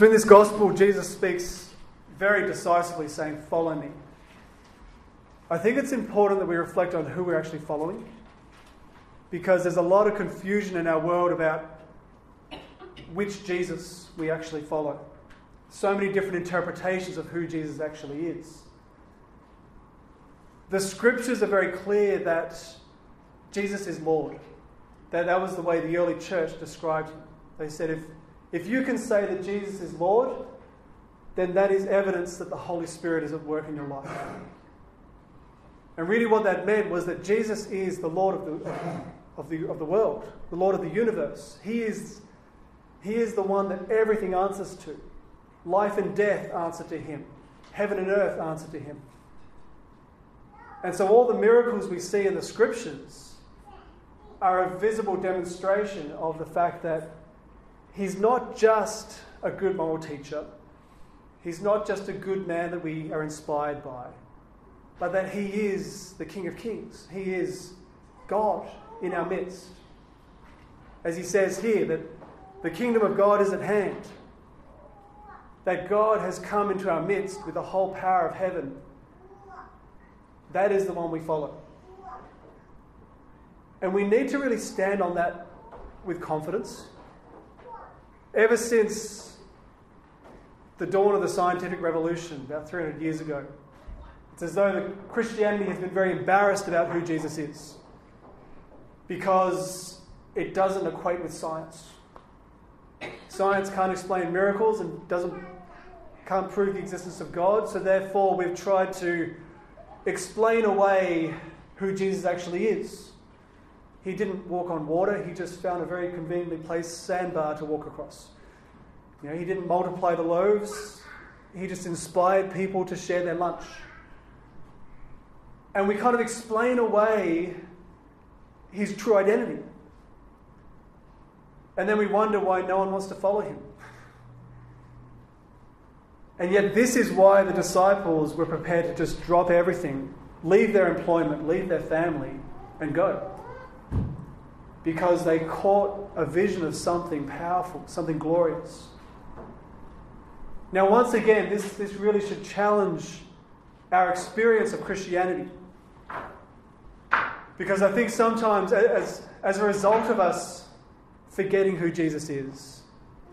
So in this gospel, Jesus speaks very decisively saying, "Follow me." I think it's important that we reflect on who we're actually following, because there's a lot of confusion in our world about which Jesus we actually follow. So many different interpretations of who Jesus actually is. The scriptures are very clear that Jesus is Lord. That was the way the early church described him. They said, if you can say that Jesus is Lord, then that is evidence that the Holy Spirit is at work in your life. And really what that meant was that Jesus is the Lord of the world, the Lord of the universe. He is the one that everything answers to. Life and death answer to him. Heaven and earth answer to him. And so all the miracles we see in the scriptures are a visible demonstration of the fact that he's not just a good moral teacher. He's not just a good man that we are inspired by, but that he is the King of Kings. He is God in our midst. As he says here, that the kingdom of God is at hand. That God has come into our midst with the whole power of heaven. That is the one we follow. And we need to really stand on that with confidence. Ever since the dawn of the scientific revolution, about 300 years ago, it's as though Christianity has been very embarrassed about who Jesus is, because it doesn't equate with science. Science can't explain miracles and can't prove the existence of God, so therefore we've tried to explain away who Jesus actually is. He didn't walk on water, he just found a very conveniently placed sandbar to walk across. He didn't multiply the loaves, he just inspired people to share their lunch. And we kind of explain away his true identity. And then we wonder why no one wants to follow him. And yet this is why the disciples were prepared to just drop everything, leave their employment, leave their family, and go. Because they caught a vision of something powerful, something glorious. Now, once again, this really should challenge our experience of Christianity. Because I think sometimes, as a result of us forgetting who Jesus is,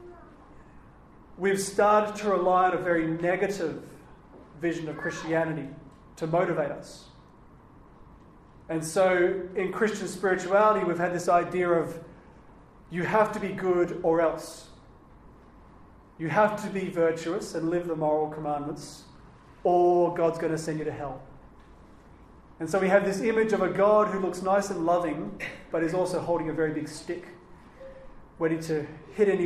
we've started to rely on a very negative vision of Christianity to motivate us. And so in Christian spirituality, we've had this idea of you have to be good or else. You have to be virtuous and live the moral commandments, or God's going to send you to hell. And so we have this image of a God who looks nice and loving, but is also holding a very big stick, ready to hit anyone